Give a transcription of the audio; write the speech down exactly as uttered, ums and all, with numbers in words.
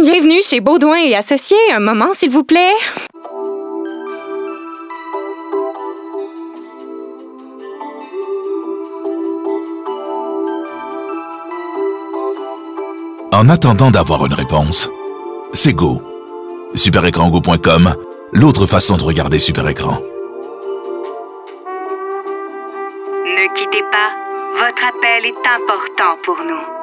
Bienvenue chez Baudouin et Associés. Un moment, s'il vous plaît. En attendant d'avoir une réponse, c'est Go. super écran go point com, l'autre façon de regarder Super Écran. Ne quittez pas, votre appel est important pour nous.